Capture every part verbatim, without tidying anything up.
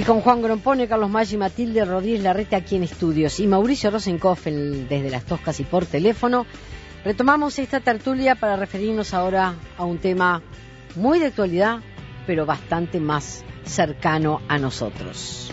con Juan Grompone, Carlos Maggi, Matilde Rodríguez Larreta aquí en estudios y Mauricio Rosenkoff desde Las Toscas y por teléfono, retomamos esta tertulia para referirnos ahora a un tema muy de actualidad, pero bastante más cercano a nosotros.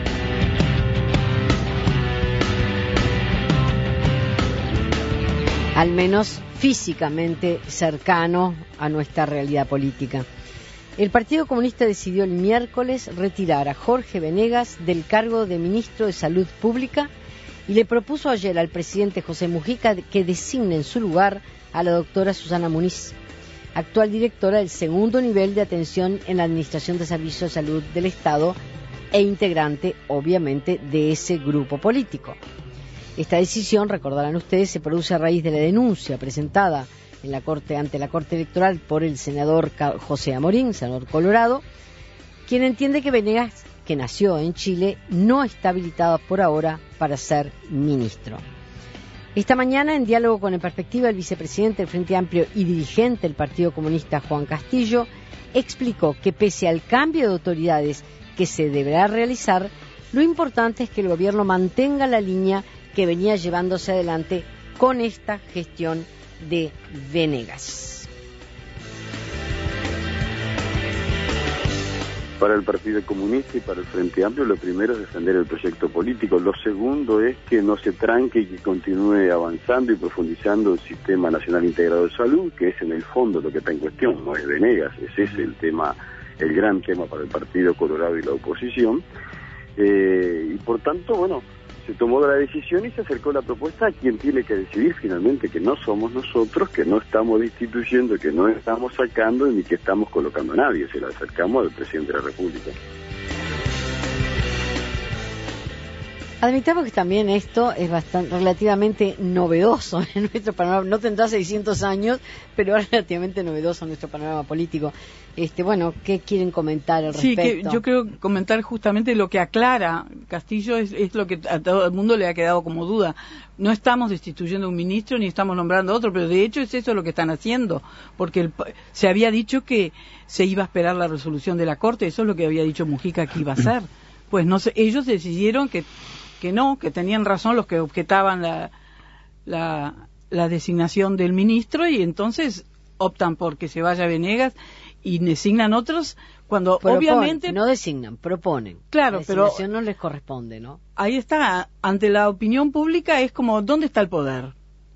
Al menos físicamente cercano a nuestra realidad política. El Partido Comunista decidió el miércoles retirar a Jorge Venegas del cargo de Ministro de Salud Pública y le propuso ayer al presidente José Mujica que designe en su lugar a la doctora Susana Muniz, actual directora del segundo nivel de atención en la Administración de Servicios de Salud del Estado e integrante, obviamente, de ese grupo político. Esta decisión, recordarán ustedes, se produce a raíz de la denuncia presentada en la corte ante la Corte Electoral por el senador José Amorín, senador colorado, quien entiende que Venegas, que nació en Chile, no está habilitado por ahora para ser ministro. Esta mañana, en diálogo con En Perspectiva, el vicepresidente del Frente Amplio y dirigente del Partido Comunista, Juan Castillo, explicó que pese al cambio de autoridades que se deberá realizar, lo importante es que el gobierno mantenga la línea que venía llevándose adelante con esta gestión de Venegas. Para el Partido Comunista y para el Frente Amplio, lo primero es defender el proyecto político. Lo segundo es que no se tranque y que continúe avanzando y profundizando el Sistema Nacional Integrado de Salud, que es en el fondo lo que está en cuestión, no es Venegas. Ese es el tema, el gran tema para el Partido Colorado y la oposición. Eh, y por tanto, bueno, se tomó la decisión y se acercó la propuesta a quien tiene que decidir finalmente, que no somos nosotros, que no estamos destituyendo, que no estamos sacando ni que estamos colocando a nadie, se la acercamos al presidente de la República. Admitamos que también esto es bastante relativamente novedoso en nuestro panorama, no tendrá seiscientos años, pero es relativamente novedoso en nuestro panorama político. Este, bueno, ¿qué quieren comentar al sí, respecto? Sí, yo quiero comentar justamente lo que aclara Castillo, es, es lo que a todo el mundo le ha quedado como duda. No estamos destituyendo un ministro ni estamos nombrando otro, pero de hecho es eso lo que están haciendo, porque el, se había dicho que se iba a esperar la resolución de la Corte, eso es lo que había dicho Mujica que iba a hacer. Pues no sé, ellos decidieron que que no, que tenían razón los que objetaban la, la, la designación del ministro y entonces optan por que se vaya Venegas y designan otros cuando Propon, obviamente... No designan, proponen. Claro, la pero... La designación no les corresponde, ¿no? Ahí está, ante la opinión pública es como, ¿dónde está el poder?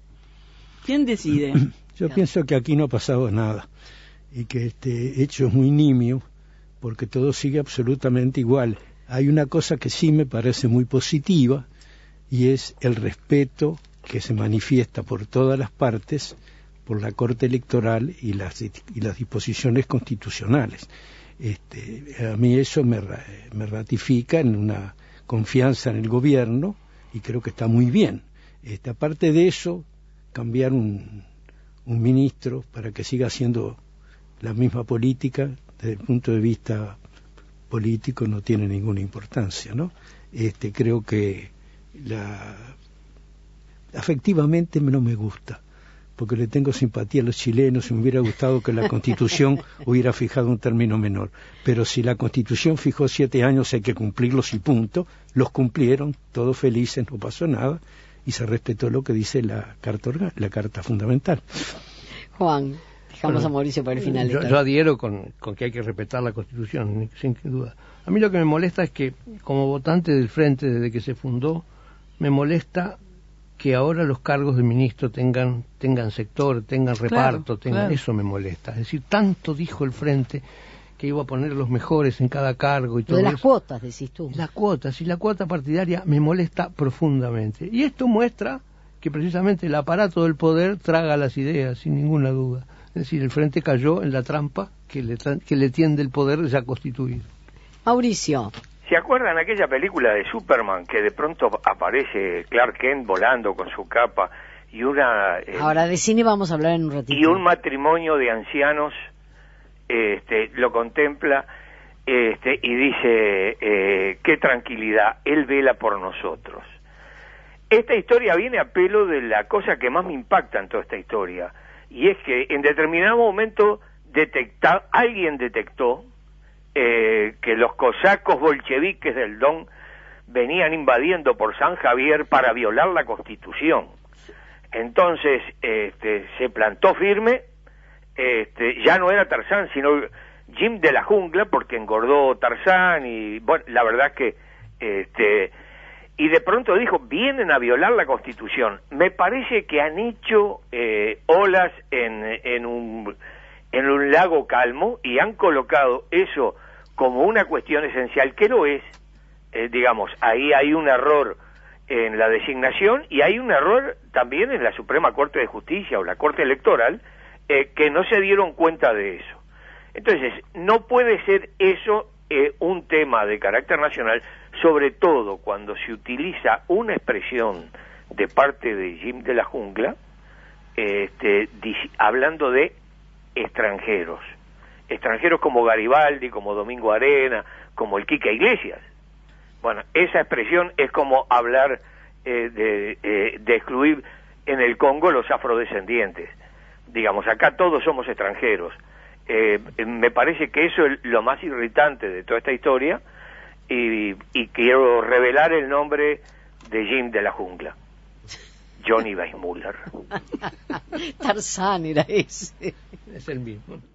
¿Quién decide? Yo claro. pienso que aquí no ha pasado nada y que este hecho es muy nimio porque todo sigue absolutamente igual. Hay una cosa que sí me parece muy positiva y es el respeto que se manifiesta por todas las partes por la Corte Electoral y las, y las disposiciones constitucionales. Este, a mí eso me, me ratifica en una confianza en el gobierno y creo que está muy bien. Este, aparte de eso, cambiar un, un ministro para que siga haciendo la misma política desde el punto de vista político no tiene ninguna importancia, ¿no? Este, creo que la afectivamente no me gusta, porque le tengo simpatía a los chilenos y me hubiera gustado que la Constitución hubiera fijado un término menor, pero si la Constitución fijó siete años hay que cumplirlos y punto, los cumplieron, todos felices, no pasó nada y se respetó lo que dice la Carta, la carta Fundamental. Juan. Dejamos bueno, a Mauricio para el final. Yo, yo adhiero con, con que hay que respetar la Constitución, sin duda. A mí lo que me molesta es que, como votante del Frente desde que se fundó, me molesta que ahora los cargos de ministro tengan tengan sector, tengan reparto, claro, tengan claro. Eso me molesta. Es decir, tanto dijo el Frente que iba a poner los mejores en cada cargo y todo de las eso. cuotas, decís tú. Las cuotas, y la cuota partidaria me molesta profundamente. Y esto muestra que precisamente el aparato del poder traga las ideas, sin ninguna duda. Es decir, el Frente cayó en la trampa que le, que le tiende el poder ya constituido. Mauricio. ¿Se acuerdan aquella película de Superman que de pronto aparece Clark Kent volando con su capa y una... Eh, Ahora de cine vamos a hablar en un ratito. Y un matrimonio de ancianos este, lo contempla este, y dice, eh, qué tranquilidad, él vela por nosotros. Esta historia viene a pelo de la cosa que más me impacta en toda esta historia. Y es que en determinado momento detecta, alguien detectó eh, que los cosacos bolcheviques del Don venían invadiendo por San Javier para violar la Constitución. Entonces este, se plantó firme, este, ya no era Tarzán, sino Jim de la Jungla, porque engordó Tarzán, y bueno, la verdad es que este, y de pronto dijo, vienen a violar la Constitución. Me parece que han hecho eh, olas en, en, un, en un lago calmo y han colocado eso como una cuestión esencial, que lo es. Eh, digamos, ahí hay un error en la designación y hay un error también en la Suprema Corte de Justicia o la Corte Electoral, eh, que no se dieron cuenta de eso. Entonces, no puede ser eso eh, un tema de carácter nacional, sobre todo cuando se utiliza una expresión de parte de Jim de la Jungla, este, hablando de extranjeros, extranjeros como Garibaldi, como Domingo Arena, como el Quique Iglesias. Bueno, esa expresión es como hablar eh, de, eh, de excluir en el Congo los afrodescendientes. Digamos, acá todos somos extranjeros. Eh, me parece que eso es lo más irritante de toda esta historia, y, y quiero revelar el nombre de Jim de la Jungla, Johnny Weissmuller. Tarzán era ese. Es el mismo.